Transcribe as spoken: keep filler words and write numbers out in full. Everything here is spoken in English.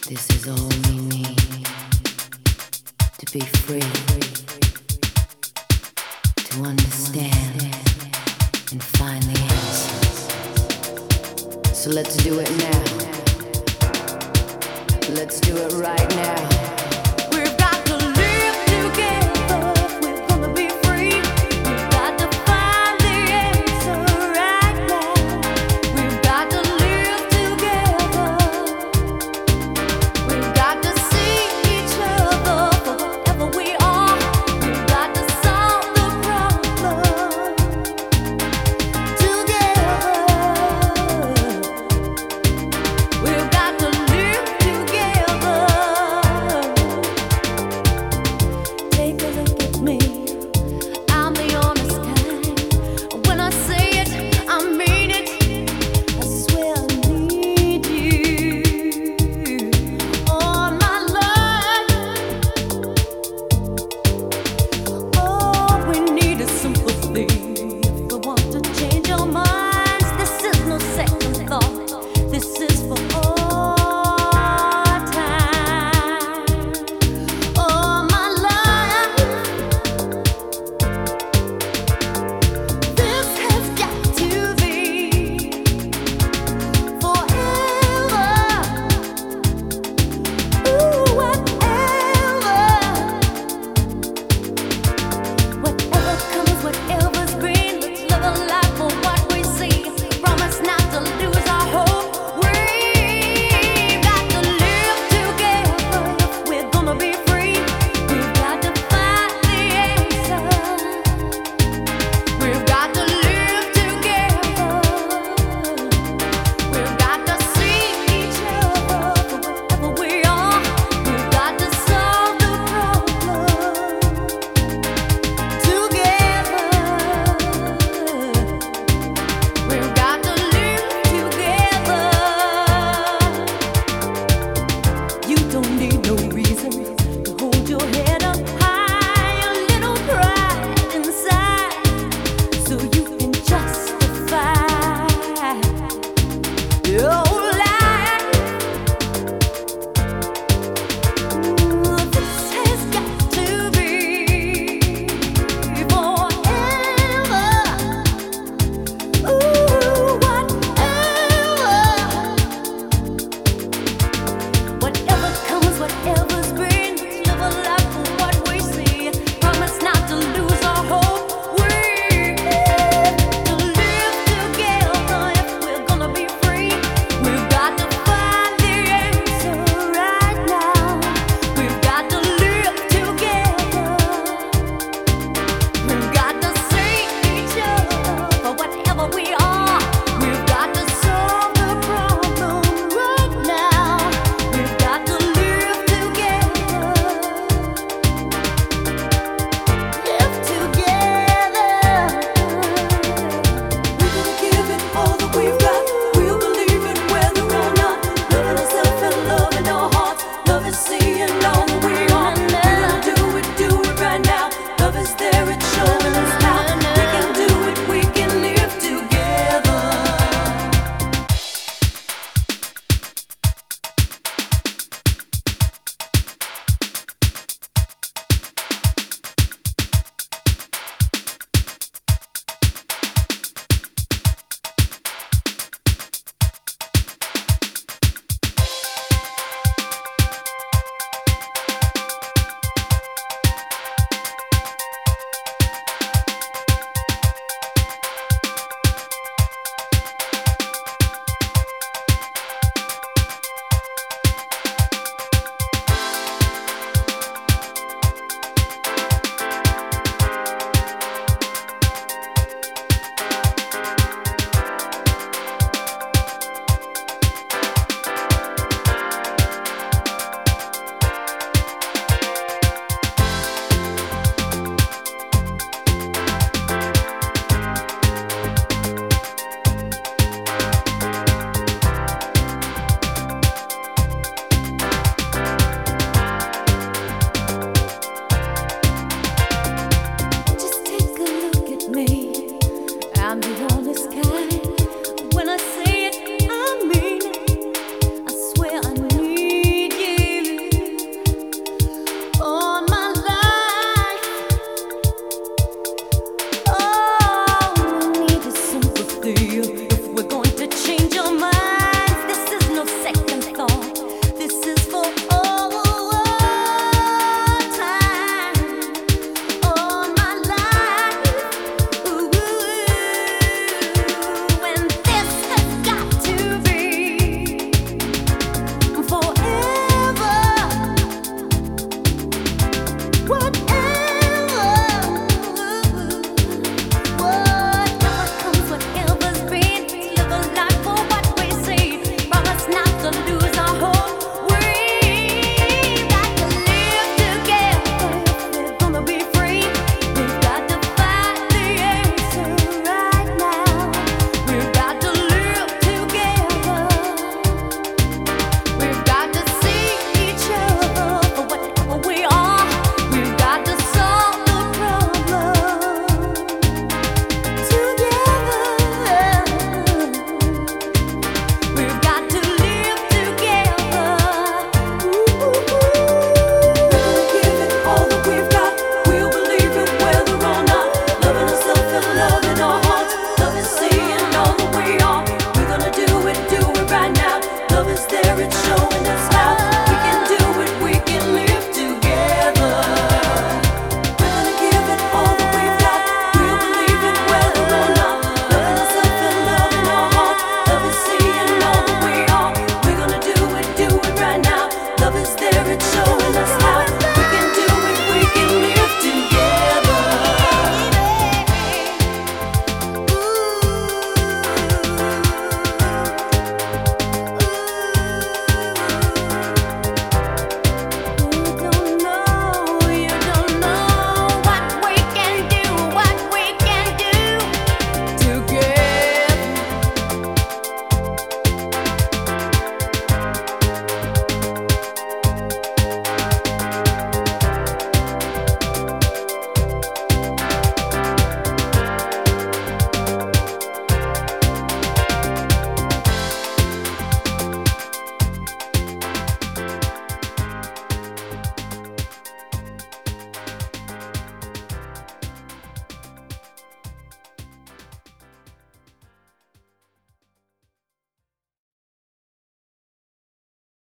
This is all we need to be free, to understand and find the answers. So let's do it now. Let's do it right now. We've got to live together. We're gonna be free. We've got to find the answer right now. We've got to live together. We've got to see each other for whatever we are. We've got to solve the problem together. We've got to live together. Take a look at me. I'm the honest kind. When I say it, I mean it. I swear I need you all my life. All we need is sympathy. If we want to change our minds, this is no second thought. This is for all time. All my life. This has got to be forever. Ooh, whatever. Whatever comes, whatever's green. Let's live a life for what we see. Promise not to lose